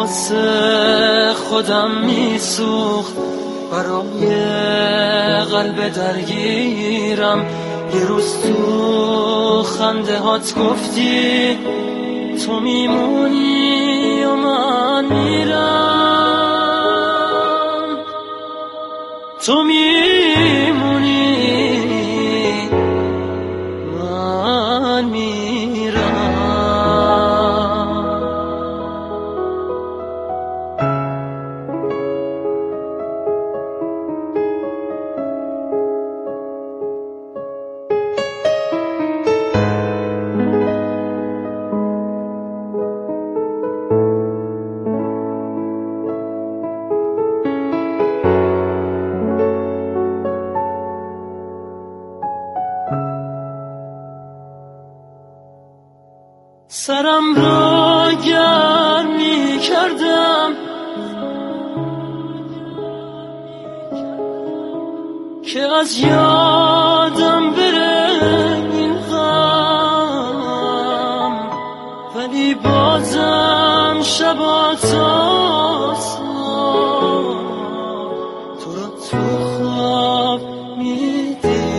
واسه خودم میسوخت، برای قلب درگیرم. یه روز تو خنده هات گفتی تو میمونی و من میرم، تو میمونی من میرم. سرم را گرم می کردم که از یادم بره این غم، ولی بازم شبا تاسم تو را تو خواب می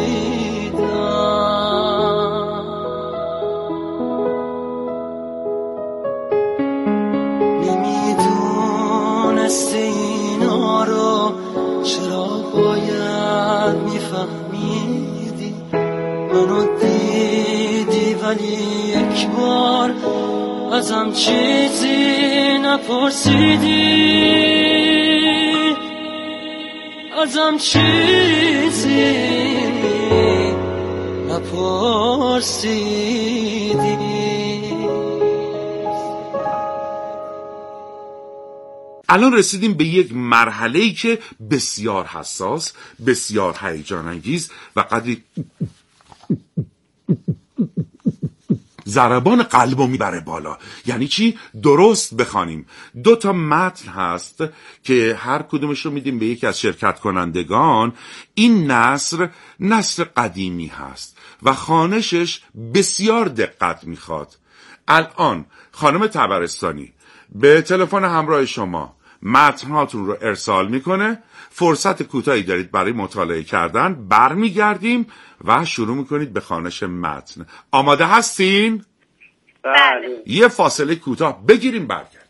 اینا رو چرا باید میفهمیدی؟ منو دیدی ولی یک بار ازم چیزی نپرسیدی، ازم چیزی نپرسیدی. الان رسیدیم به یک مرحله‌ای که بسیار حساس، بسیار هیجان انگیز و قدری ضربان قلبو میبره بالا. یعنی چی؟ درست بخوانیم. 2 متن هست که هر کدومش رو میدیم به یکی از شرکت کنندگان. این نثر قدیمی هست و خوانشش بسیار دقت میخواد. الان خانم طبرستانی به تلفن همراه شما متنهاتون رو ارسال میکنه. فرصت کوتاهی دارید برای مطالعه کردن. برمیگردیم و شروع میکنید به خوانش متن. آماده هستین؟ بله. یه فاصله کوتاه بگیریم برگردیم.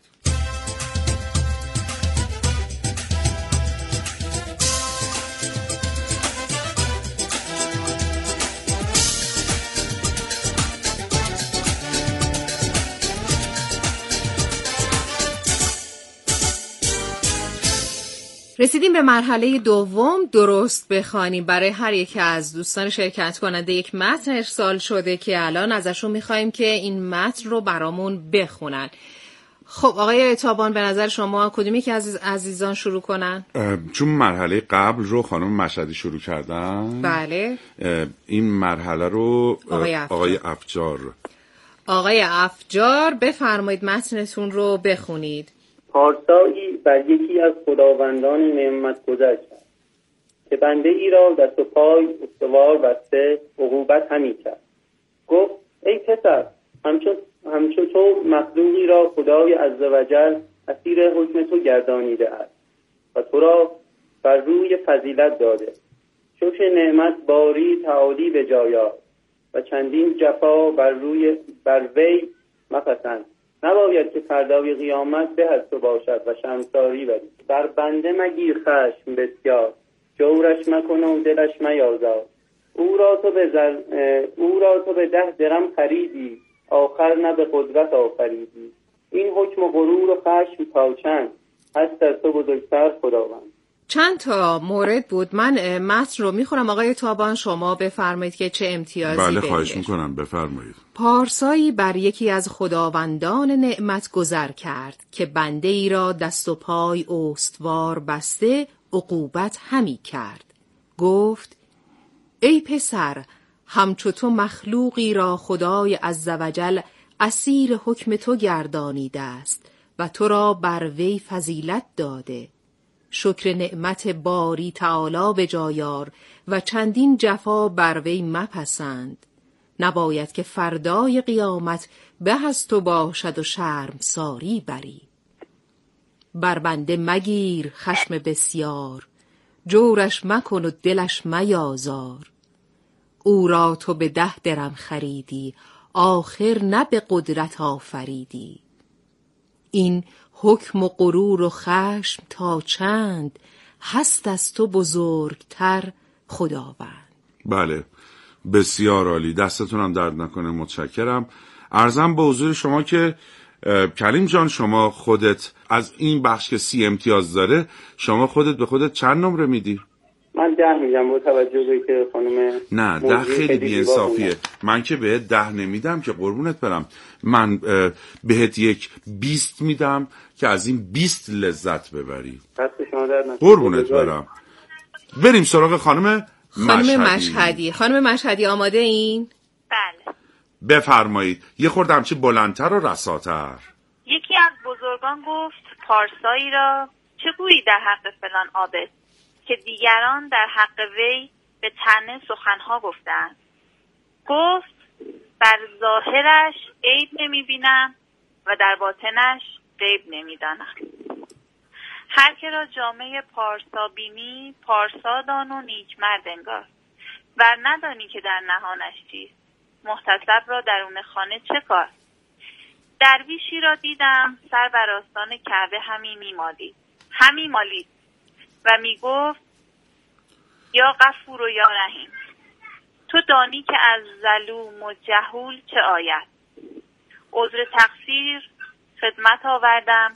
رسیدیم به مرحله دوم، درست بخوانیم. برای هر یکی از دوستان شرکت کننده یک متن ارسال شده که الان ازشون میخوایم که این متن رو برامون بخونن. خب آقای تابان، به نظر شما کدومی که از عزیزان شروع کنن؟ چون مرحله قبل رو خانم مشهدی شروع کردن، بله، این مرحله رو آقای افجار بفرمایید متنتون رو بخونید. پارسایی بر یکی از خداوندان نعمت گذر کرد که بنده ای را دست و پای استوار بسته عقوبت همی کرد. گفت ای پسر، همچون تو مخلوقی را خدای عزوجل اسیر حکم تو گردانیده است و تو را بر روی فضیلت داده. شکر نعمت باری تعالی به جایا و چندین جفا بر وی مپسند. نباید که فردای قیامت به از تو باشد و شرمساری بری. بر بنده مگیر خشم بسیار، جورش مکن و دلش میازار. او را تو به 10 درم خریدی، آخر نه به قدرت آفریدی. این حکم و غرور و خشم تا چند، هست از تو بزرگتر خداوند. چند تا مورد بود. من متن رو میخونم، آقای تابان شما بفرمایید که چه امتیازی بله بهش. خواهش میکنم، بفرمایید. پارسایی بر یکی از خداوندان نعمت گذر کرد که بنده ای را دست و پای استوار بسته عقوبت همی کرد. گفت ای پسر، همچو تو مخلوقی را خدای عزوجل اسیر حکم تو گردانیده است و تو را بر وی فضیلت داده. شکر نعمت باری تعالی به جایار و چندین جفا بر وی مپسند. نباید که فردای قیامت به از تو باشد و شرمساری بری. بر بنده مگیر خشم بسیار، جورش مکن و دلش میازار. او را تو به 10 درم خریدی، آخر نه به قدرت آفریدی. این حکم و غرور و خشم تا چند، هست از تو بزرگتر خداوند. بله، بسیار عالی، دستتونم درد نکنه، متشکرم. عرضم به حضور شما که کلیم جان، شما خودت از این بخش که 30 امتیاز داره، شما خودت به خودت چند نمره میدی؟ من 10 میدم با توجه به که خانم نه 10 خیلی بی‌انصافیه. من که بهت 10 نمیدم که، قربونت برم. من بهت یک 20 میدم که از این 20 لذت ببری. دست شما درد نکنه. قربونت برم. بریم سراغ خانم مشهدی. خانم مشهدی آماده این؟ بله. بفرمایید. یه خورده همچی بلندتر و رساتر. یکی از بزرگان گفت پارسایی را چه گویی در حق فلان عابد که دیگران در حق وی به طعنه سخنها گفتند. گفت بر ظاهرش عیب نمی‌بینم و در باطنش غیب نمی‌دانم. هر که را جامعه پارسا بینی، پارسا دان و نیکمرد انگار، ور ندانی که در نهانش چیست، محتسب را درون خانه چه کار. درویشی را دیدم سر بر آستان کعبه همی مالید و می گفت یا غفور و یا رحیم، تو دانی که از ظلوم و جهول چه آید. عذر تقصیر خدمت آوردم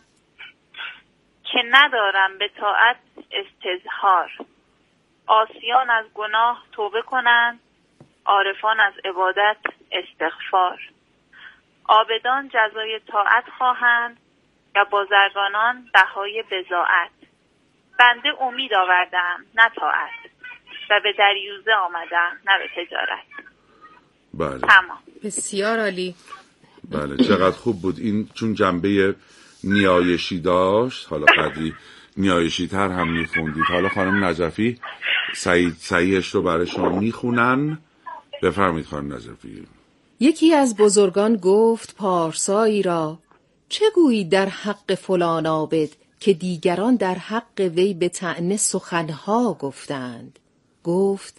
که ندارم به طاعت استظهار. عاصیان از گناه توبه کنند، عارفان از عبادت استغفار. عابدان جزای طاعت خواهند و بازرگانان بهای بضاعت. بنده امید آوردم نه طاعت و به دریوزه آمدم نه به تجارت. بله. تمام. بسیار عالی. بله، چقدر خوب بود این، چون جنبه نیایشی داشت. حالا قدری نیایشی تر هم میخوندید. حالا خانم نجفی صحیحش رو برای شما میخونن. بفرمایید خانم نجفی. یکی از بزرگان گفت پارسایی را چه گویی در حق فلان عابد که دیگران در حق وی به طعنه سخنها گفتند. گفت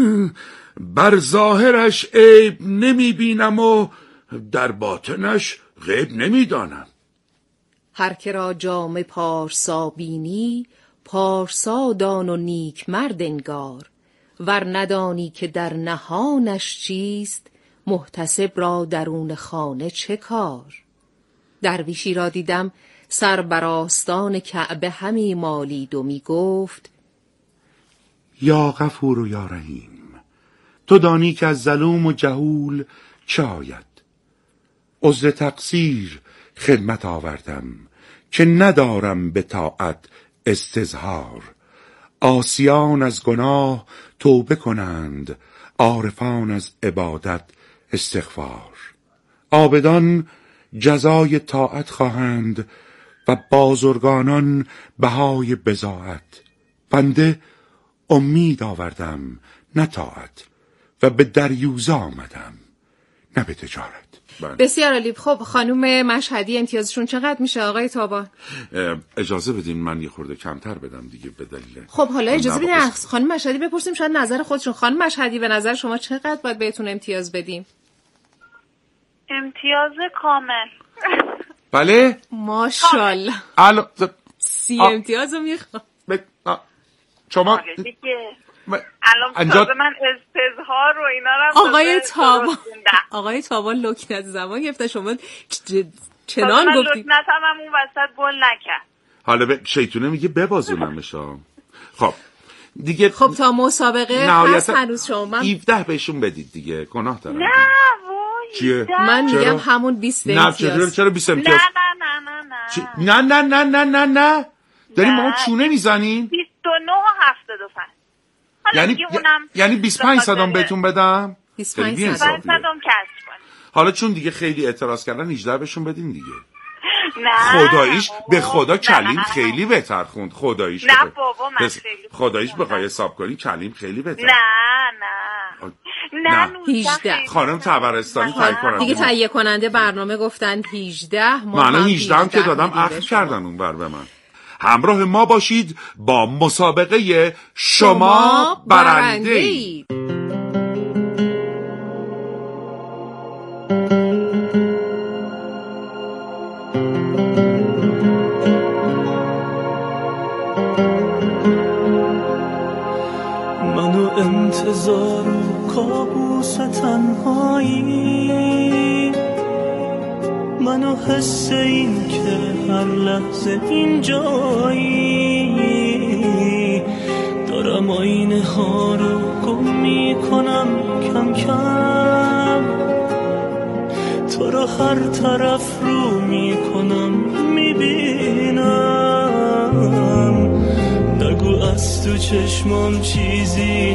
بر ظاهرش عیب نمی بینم و در باطنش غیب نمی دانم. هر که را جامه پارسا بینی، پارسا دان و نیک مرد انگار، ور ندانی که در نهانش چیست، محتسب را درون خانه چه کار. درویشی را دیدم سر بر آستان کعبه همی مالید و می گفت یا غفور و یا رحیم، تو دانی که از ظلوم و جهول چه آید. عذر تقصیر خدمت آوردم که ندارم به طاعت استظهار. عاصیان از گناه توبه کنند، عارفان از عبادت استغفار. عابدان جزای طاعت خواهند و بازرگانان بهای بضاعت. بنده امید آوردم نه طاعت و به دریوزه آمدم نه به تجارت. بسیار عالی. خب خانم مشهدی امتیازشون چقدر میشه آقای تابان؟ اجازه بدین من یه خورده کمتر بدم دیگه به دلیل. خب حالا اجازه بدین خانم مشهدی بپرسیم شاید نظر خودشون. خانم مشهدی به نظر شما چقدر باید بهتون امتیاز بدیم؟ امتیاز کامل. بله؟ ماشاءالله. 30 امتیازو میخوام. شما الان تازه من استظهار و اینا رو آقای تابان لکنت زبان گرفته. شما چنان گفتید لکنتم هم اون وسط گل نکرد. حالا شیطونه میگه ببازونمشا. خب دیگه خب تا مسابقه هست هنوز شما 17 بهشون بدید دیگه، گناه دارم. نه وای چیه؟ من میگم همون 20 امتیاز. نه چرا 20 امتیاز؟ نه داریم ما چونه میزنیم. 29 و 75. یعنی 25 صدام بهتون بدم. 25 صدام کسب کنید. حالا چون دیگه خیلی اعتراض کردن 18 بهشون بدین دیگه. نه خداییش به خدا کلیم خیلی بهتر خوند. خداییش نه بابا من خیلی خداییش بخوای حساب کنی کلیم خیلی بهتر. نه 18. خانم تبرستانی تایید کننده دیگه تهیه کننده برنامه گفتن 18. من 18 هم که دادم عفو کردن اون بر به من. همراه ما باشید با مسابقه شما برنده‌اید. منو انتظار و کابوس تنهایی، منو حس این که هر لحظه اینجایی، دارم آینه ها رو گم میکنم کم کم، تو رو هر طرف رو میکنم میبینم، نگو از تو چشمام چیزی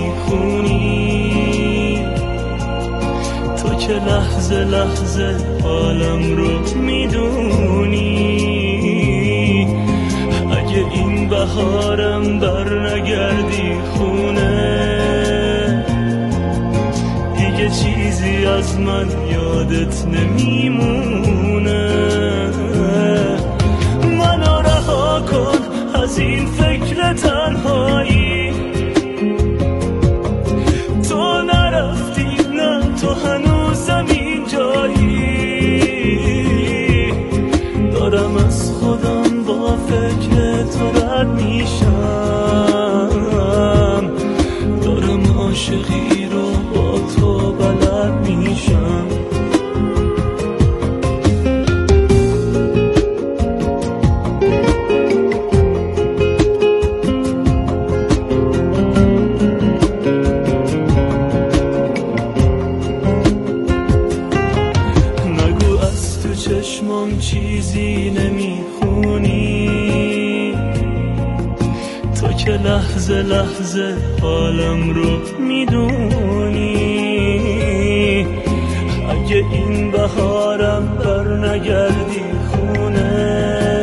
نمیخونی، تو که لحظه لحظه حالم رو میدونی، اگه این بهارم بر نگردی خونه، دیگه چیزی از من یادت نمیمونه، منو رها کن از این فکر تنهایی، تو نرفتی نه تو هنوزم اینجایی، دارم از خودم با فکر تو رد میشم، دارم عاشقی رو با تو بلد میشم. چشمام چیزی نمیخونی، تو که لحظه لحظه حالم رو میدونی، اگه این بهارم بر نگردی خونه،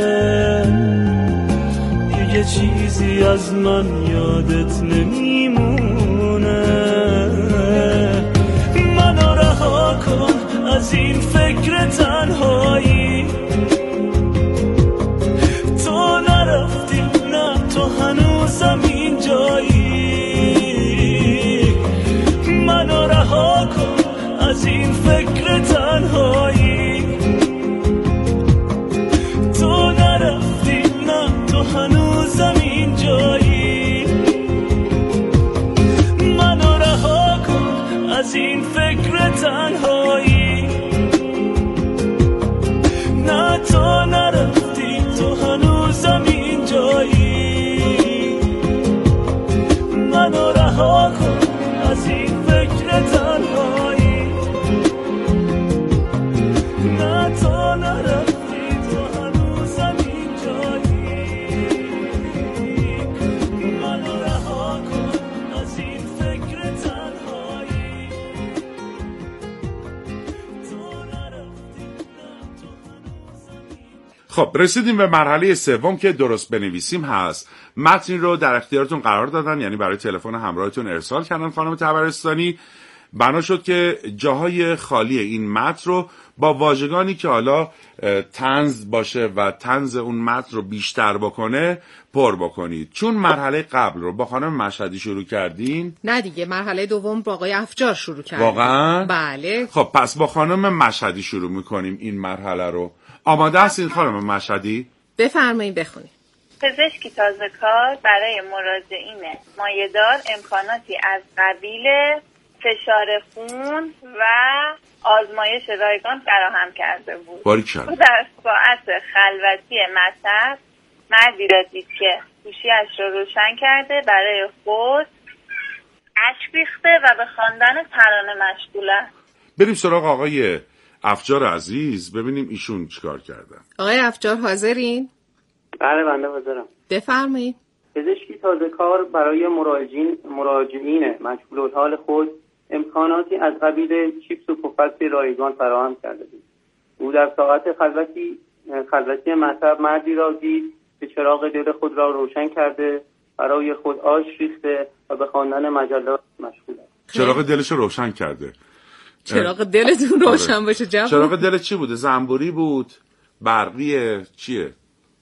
دیگه چیزی از من یادت نمیمونه، منو رها کن از این فکر تنهایی، تو نرفتی نه تو هنوزم اینجایی، منو رها کن از این فکر تنهایی، تو نرفتی نه تو هنوزم اینجایی، منو رها کن از این فکر تنهایی، نه تو نرفتی تو هنوزم اینجایی، منو رها کن از این فکر تنهایی، نه تو نرفتی تو هنوزم اینجایی، منو رها کن از این فکر تنهایی، تو نرفتی نه تو هنوزم. خب رسیدیم به مرحله سوم که درست بنویسیم هست. متنی رو در اختیارتون قرار دادن، یعنی برای تلفن همراهتون ارسال کردن خانم طبرستانی. بنا شد که جاهای خالی این متن رو با واژگانی که حالا طنز باشه و طنز اون متن رو بیشتر بکنه پر بکنید. چون مرحله قبل رو با خانم مشهدی شروع کردین، نه دیگه مرحله دوم با آقای افجار شروع کردیم. واقعا؟ بله. خب پس با خانم مشهدی شروع میکنیم این مرحله رو. آماده هستین خانم مشهدی؟ بفرمایید بخونید. پزشکی تازه کار برای مراجعین مایه‌دار امکاناتی از قبیل فشار خون و آزمایش رایگان فراهم کرده بود. باریکلا. او در ساعت خلوتی مطب مردی را دید که گوشی‌اش را روشن کرده برای خود اشک ریخته و به خواندن ترانه مشغول است. بریم سراغ آقای افجار عزیز ببینیم ایشون چیکار کردن. آقای افجار حاضرین؟ بله بنده حاضرم. بفرمایید. پزشکی تازه کار برای مراجعین مشغول الحال خود امکاناتی از قبیل چیپس و پفک رایگان فراهم کرده بود. او در ساعت خلوتی مطب مردی را دید که چراغ دل خود را روشن کرده برای خود آش ریخته و به خواندن مجلات مشغول است. چراغ دلش روشن کرده. چراغ دلتون روشن باشه جواب. چراغ دل چی بوده؟ زنبوری بود؟ برقیه؟ چیه؟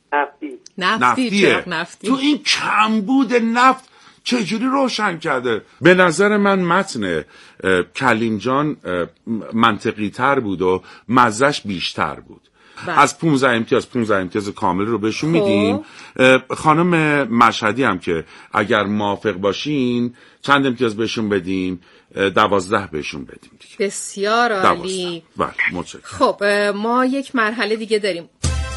نفتی. چراغ نفتی. تو این کمبود نفت چجوری روشن کرده؟ به نظر من متن کلیم جان منطقی تر بود و مزهش بیشتر بود. از 15 امتیاز کامل رو بهشون میدیم. خانم مشهدی هم که اگر موافق باشین چند امتیاز بهشون بدیم؟ 12 بهشون بدیم دیگه. بسیار عالی. بله متشکرم. خب ما یک مرحله دیگه داریم.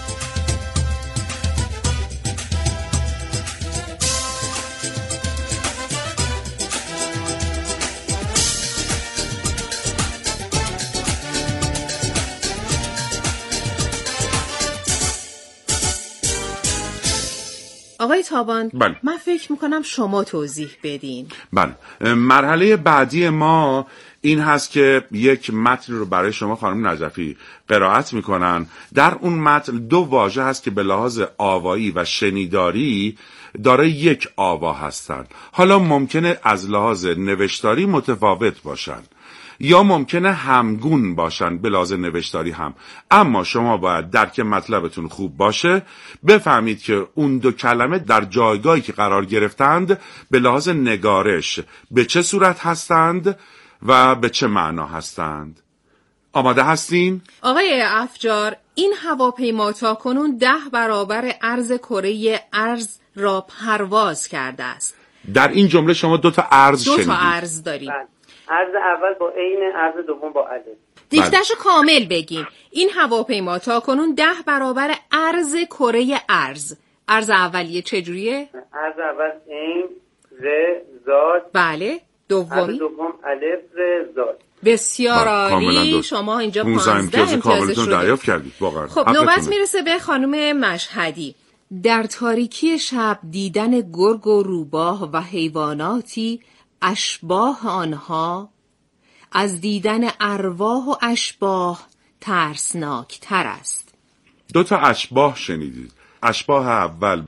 آقای تابان، بله. من فکر میکنم شما توضیح بدین. بله، مرحله بعدی ما این هست که یک متن رو برای شما خانم نجفی قرائت میکنن. در اون متن 2 واژه هست که به لحاظ آوایی و شنیداری دارای یک آوا هستن. حالا ممکنه از لحاظ نوشتاری متفاوت باشن یا ممکنه همگون باشن به لحاظ نوشتاری هم، اما شما باید درک مطلبتون خوب باشه، بفهمید که اون 2 کلمه در جایگاهی که قرار گرفتند به لحاظ نگارش به چه صورت هستند و به چه معنا هستند. آماده هستین؟ آقای افجار، این هواپیما تاکنون 10 برابر عرض کره ارض را پرواز کرده است. در این جمله شما 2 تا عرض شنیدید. 2 تا عرض داریم. عرض اول با عین، عرض دوم با الف. دیکته‌شو کامل بگین. این هواپیما تاکنون 10 برابر عرض کره ارض. عرض اولیه چجوریه؟ عرض اول عین، ر، زاد. بله. دومی؟ عرض دوم الف، ر، زاد. بسیار عالی. شما اینجا 15 امتیازش رو دریافت کردید. واقعا. خب نوبت میرسه به خانم مشهدی. در تاریکی شب دیدن گرگ و روباه و حیواناتی اشباح آنها از دیدن ارواح و اشباح ترسناک تر است. 2 تا اشباح شنیدید. اشباح اول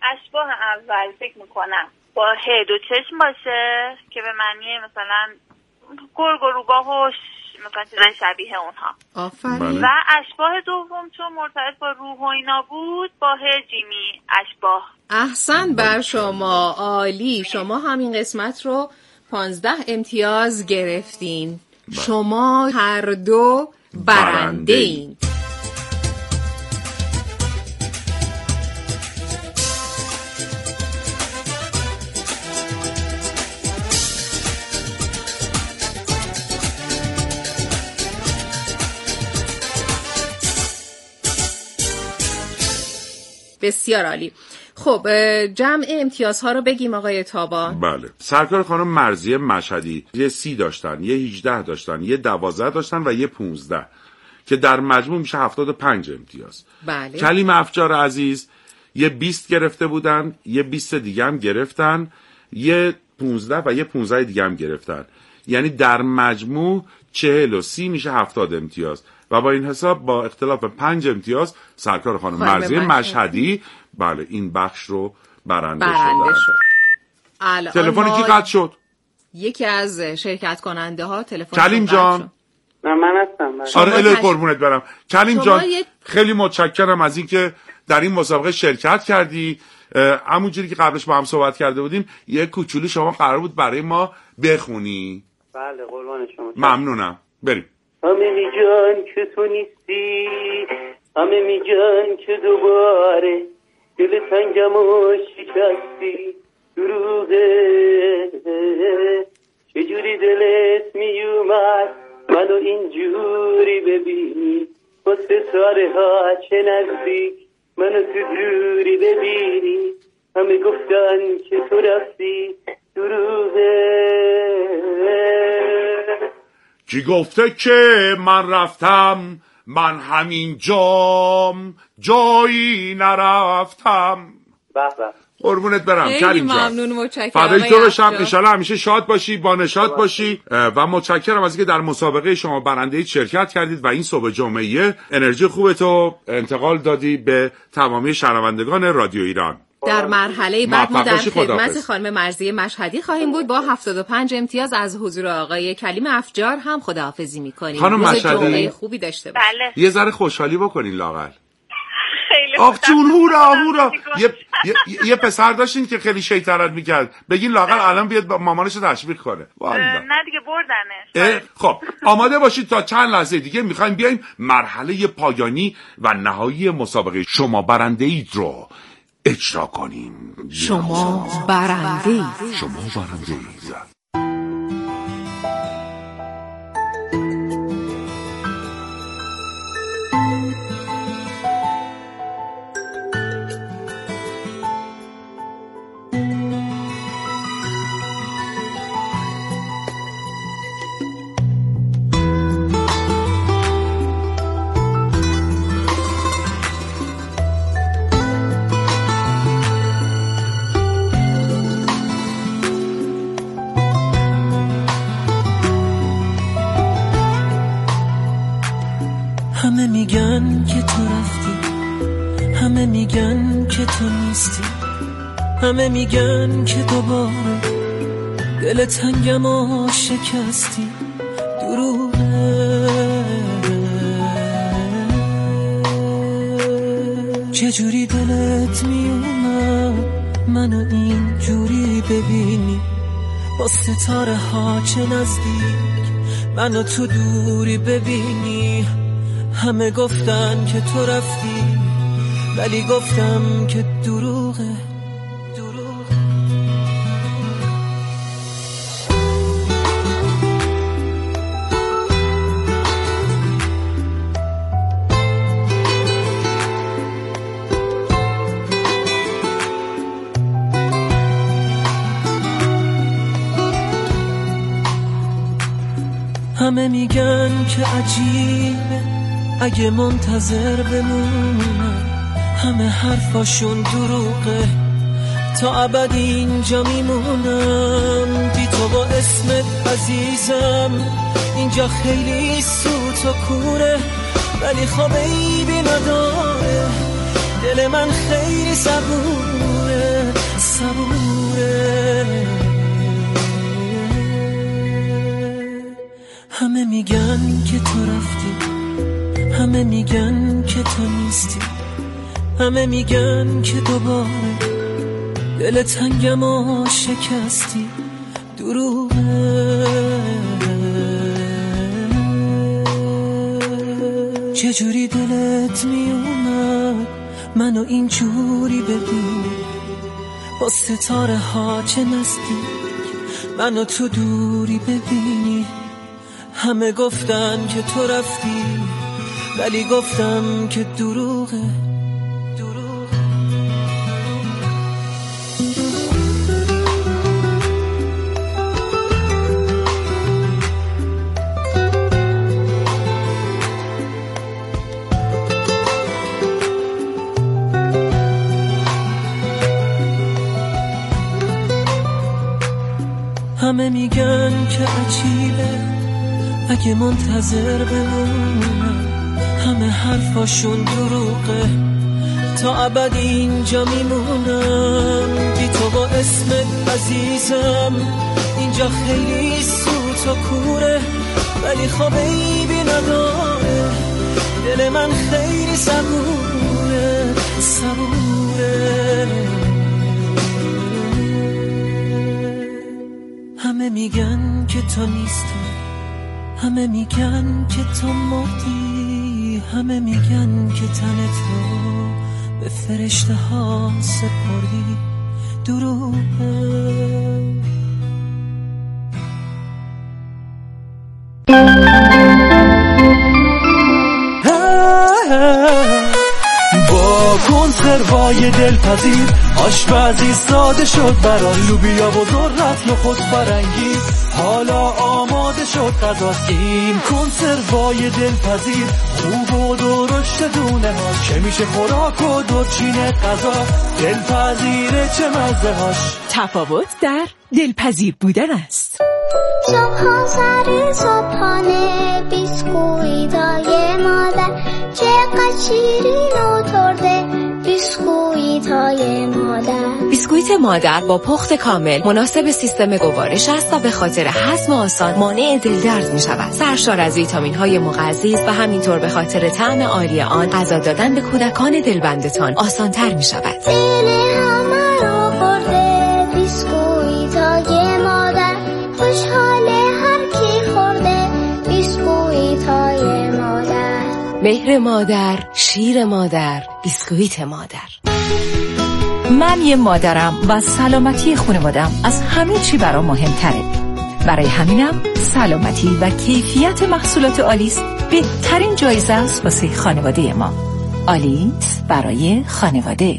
فکر میکنم با ه 2 چشم باشه که به معنی مثلا گرگ و روباه و مثلا چیزای شبیه اونها. آفرین. و اشباح دوم چون مرتبط با روح و اینا بود با ه جیمی اشباح. احسن بر شما، عالی. شما همین قسمت رو 15 امتیاز گرفتین. شما هر دو برنده این. بسیار عالی. خب جمع امتیازها رو بگیم آقای تابان. بله، سرکار خانم مرضیه مشهدی یه 30 داشتن، یه 18 داشتن، یه 12 داشتن و یه 15 که در مجموع میشه 75 امتیاز. بله. کلیم افجار عزیز یه 20 گرفته بودن، یه 20 دیگه هم گرفتن، یه 15 و یه 15 دیگه هم گرفتن، یعنی در مجموع 40 و 30 میشه 70 امتیاز و با این حساب با اختلاف 5 امتیاز سرکار خانم مرضیه مشهدی بله این بخش رو برنده شد. تلفن کی قطع شد؟ یکی از شرکت کننده ها تلفن. کلیم جان. من هستم. آره الهی قربونت برم. کلیم جان خیلی متشکرم از اینکه در این مسابقه شرکت کردی. همونجوری که قبلش با هم صحبت کرده بودیم یه کوچولو شما قرار بود برای ما بخونی. بله قربان شما. ممنونم. بریم. همه می جان که تو نیستی، همه می جان که دوباره دل تنگم و شکستی، دروغه چجوری دلت می اومد منو اینجوری ببینی، با ستاره ها چه نزدیک منو تو دوری ببینی، همه گفتن که تو رفتی، دروغه. کی گفته که من رفتم؟ من همین جایی نرفتم. به به قربونت برم کلیم جان. ممنون، متشکرم. فدای تو بشم. انشالله همیشه شاد باشی، با نشاط باشی و متشکرم از اینکه در مسابقه شما برنده شرکت کردید و این صبح جمعه انرژی خوبتو انتقال دادی به تمامی شنوندگان رادیو ایران. در مرحله بعد ما در خدمت خانم مرضیه مشهدی خواهیم بود با 75 امتیاز. از حضور آقای کلیم افجار هم خداحافظی می‌کنیم. خانم مشهدی جمعه خوبی داشته باشید. بله. یه ذره خوشحالی بکنین لااقل. خیلی آخ جون هورا یه پسر داشتین که خیلی شیطنت میکرد، بگین لااقل الان بیاد با مامانش تشویق کنه. نه دیگه بردنش. خب آماده باشید تا چند لحظه دیگه میخوایم بیایم مرحله پایانی و نهایی مسابقه شما برنده اید رو اجرا کنیم. شما برنده اید. همه میگن که تو رفتی، همه میگن که تو نیستی، همه میگن که دوباره دل تنگم و شکستی. دروغه، چجوری دلت میومد منو اینجوری ببینی، با ستاره ها چه نزدیک منو تو دوری ببینی. همه گفتن که تو رفتی ولی گفتم که دروغه. همه میگن که عجیبه اگه منتظر بمونم، همه حرفاشون دروغه، تا ابد اینجا میمونم. بی تو با اسمت عزیزم اینجا خیلی سوت و کوره، ولی خواب عیبی نداره، دل من خیلی صبوره. همه میگن که تو رفتی، همه میگن که تو نیستی، همه میگن که دوباره دل تنگم و شکستی. دروغه، چجوری دلت میومد منو اینجوری ببینی، با ستاره ها چه نزدیک منو تو دوری ببینی. همه گفتن که تو رفتی ولی گفتم که دروغه. همه میگن که عجیبه اگه منتظر بمونم، همه حرفاشون دروغه، تا ابد اینجا میمونم. بی تو با اسمت عزیزم اینجا خیلی سوت و کوره، ولی خواب عیبی نداره، دل من خیلی صبوره. همه میگن که تو نیستی، همه میگن که تو مردی، همه میگن که تنت رو به فرشته ها سپردی. دروغه. با کنسروای دلپذیر آشپزی ساده شد برای لوبیا و ذرت نخود فرنگی، حالا آماده شد غذا. این کنسروای دلپذیر خوب و درشت دونه ها، چه میشه خوراک و دورچین غذا، دلپذیره چه مزه هاش. تفاوت در دلپذیر بودن است. صبح سر صبحانه بیسکویتای مادر، چقدر شیرین و ترده بیسکویتای مادر. بیسکویت بیسکویت مادر با پخت کامل مناسب سیستم گوارش است و به خاطر هضم آسان مانع دلدرد می‌شود. سرشار از ویتامین‌های مغذی و همینطور به خاطر طعم عالی آن غذا دادن به کودکان دلبندتان آسان‌تر می‌شود. بیسکویتای مادر خوشحاله هر کی خورده بیسکویتای مادر. مهر مادر، شیر مادر، بیسکویت مادر. من یه مادرم و سلامتی خانوادم از همه چی برام مهمتره. برای همینم سلامتی و کیفیت محصولات آلیس بهترین جایزه است واسه خانواده ما. آلیس برای خانواده.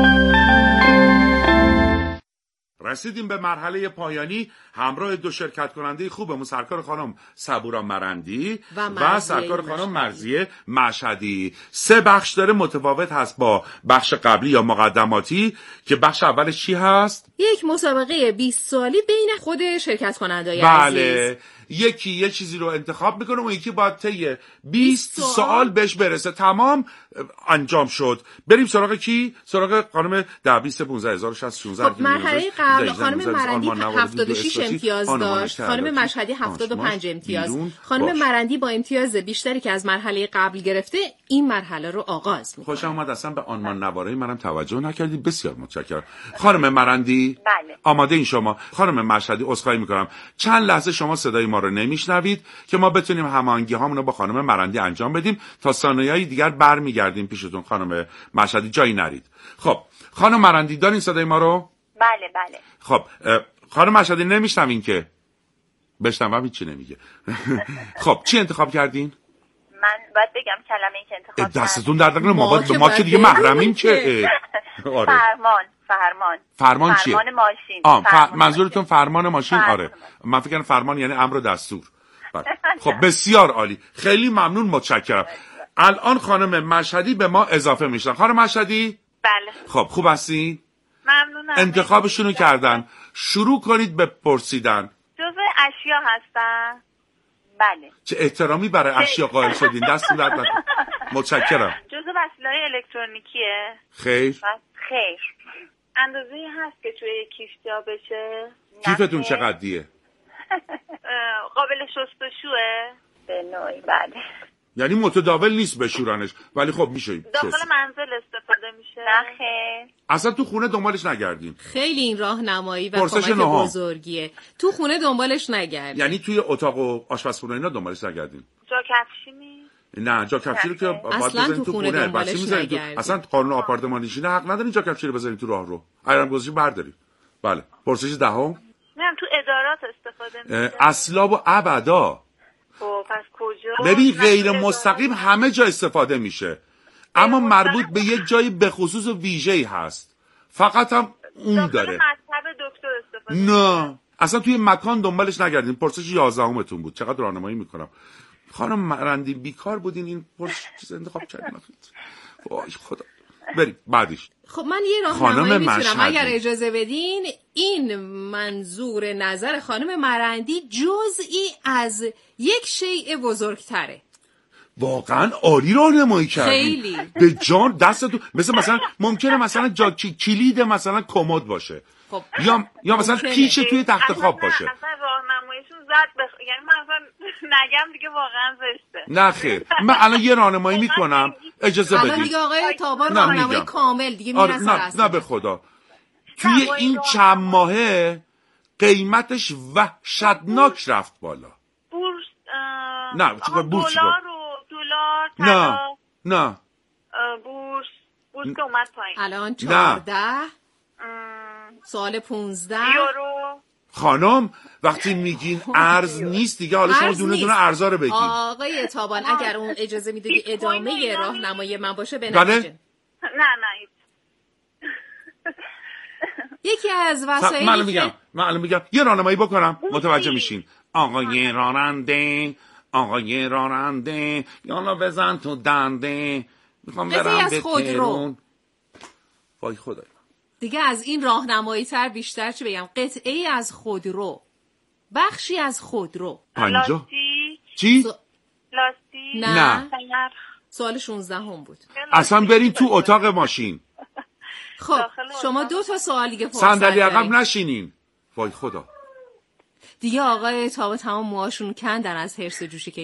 رسیدیم به مرحله پایانی همراه دو شرکت کننده خوبمون، سرکار خانم صبورا مرندی و سرکار خانم مرضیه مشهدی. 3 بخش داره، متفاوت هست با بخش قبلی یا مقدماتی. که بخش اولش چی هست؟ یک مسابقه 20 سالی بین خود شرکت کننده‌های بله. عزیز. یکی یه چیزی رو انتخاب میکنه و یکی باید طی 20 سوال بهش برسه. تمام انجام شد. بریم سراغ کی؟ سراغ خانم 10 20 15 1016. خب مرحله قبل خانم مرندی 76 امتیاز داشت، خانم مشهدی 75 امتیاز. خانم مرندی با امتیاز بیشتری که از مرحله قبل گرفته این مرحله رو آغاز می‌کنه. خوشم اومد اصلا به آنمان نوارای منم توجه نکردید. بسیار متشکرم. خانم مرندی بله. آماده این شما. خانم مشهدی عذرخواهی میکنم چند لحظه شما صدای ما رو نمیشنوید که ما بتونیم هماهنگی هامون رو با خانم مرندی انجام بدیم. تا ثانیه‌های دیگر برمیگردیم پیشتون. خانم مشهدی جایی نرید. خب خانم مرندی دارین صدای ما رو؟ بله بله. خب خانم مشهدی نمیشنوین که؟ بشنوم هیچی نمیگه. خب چی انتخاب کردین؟ من باید بگم کلمه‌ای که انتخاب کردم. دستتون درد نکنه، ما که دیگه محرمیم که. آره. فرمان چیه؟ فرمان ماشین. منظورتون فرمان ماشین؟ آره. من فکر کنم فرمان یعنی امر و دستور. خب بسیار عالی. خیلی ممنون، متشکرم. الان خانم مشهدی به ما اضافه میشن. خانم مشهدی؟ بله. خب خوب هستین؟ ممنونم. انتخابشونو کردن. شروع کنید به پرسیدن. جزء اشیا هستن؟ بله. چه احترامی برای اشیا قائل شدین. دستتون درد نکنه. متشکرم. جزء وسایل الکترونیکیه؟ خیر. خیر. اندازه‌ای هست که توی کیف جا بشه؟ کیفتون چقدریه؟ قابل شستشوه؟ به نوعی بله. یعنی متداول نیست بشورنش، ولی خب میشه. داخل منزل استفاده میشه؟ نه خیر. اصلا تو خونه دنبالش نگردین. خیلی این راهنمایی و کمک بزرگیه. تو خونه دنبالش نگردین. یعنی توی اتاق و آشپزخونه اینا دنبالش نگردین. جا کفشی نیست؟ نه جا کفشی رو که باید بذارین تو خونه. دنبالش نگردین. اصلا قانون آپارتمانیشینه حق ندارین جا کفشی رو بذارین تو راهرو. ایران گذاشی بردارین. بله. پرسش دهم. نه تو ادارات استفاده میشه. اصلا و ابدا. پس کجا؟ ببین غیر مستقیم همه جا استفاده میشه، اما مربوط به یک جایی به خصوص ویژه‌ای هست. فقط هم اون داره. مطب دکتر استفاده نه اصلا توی مکان دنبالش نگردین. پرسش 11متون بود. چقدر راهنمایی میکنم. خانم مرندی بیکار بودین این پرسش انتخاب کردین. وای خدا. بریم بعدش. خب من یه راهنمایی میتونم اگر اجازه بدین. این منظور نظر خانم مرندی جزئی از یک شیء بزرگتره. واقعا عالی راهنمایی کردین. خیلی به جان دستتون. مثلا ممکنه مثلا جا کلید مثلا کمد باشه. خب یا مثلا پیچ توی تخت خواب باشه. اصلا راهنماییشون زد یعنی من اصلا نگم دیگه واقعا زشته. نه خیر. من الان یه راهنمایی میکنم. اجازه بدید. الان دیگه آقای تابان راهنمایی کامل دیگه میرسه. نه به خدا. توی این چند ماهه قیمتش وحشتناک رفت بالا. بورس نه بورس دلار نه بورس که اومد پایین. الان 14 سال 15 یورو. خانم وقتی میگین ارز نیست دیگه، حالا شما دونه دونه ارزا رو بگین. آقای تابان اگر اون اجازه میدادی ادامه راهنمایی من باشه به بله؟ نتیجه. نه یکی از وسایلی من الان میگم یه راهنمایی بکنم متوجه میشین. آقای راننده یالا بزن تو دنده، میخوام برم به تهران. وای خدای دیگه از این راهنمایی تر بیشتر چه بگم؟ قطعه از خودرو، بخشی از خودرو. 50 چی؟ لاستیک؟ نه. سال 16 هم بود. اصلا برین تو اتاق ماشین. خب شما 2 تا سوال دیگه فرصت دارید. صندلی عقب نشینین. وای خدا. دیگه آقای تابا تمام موهاشون کندن از حرص جوشی که